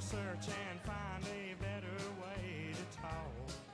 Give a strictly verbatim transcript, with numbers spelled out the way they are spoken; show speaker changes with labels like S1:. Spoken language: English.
S1: search and find a better way to talk.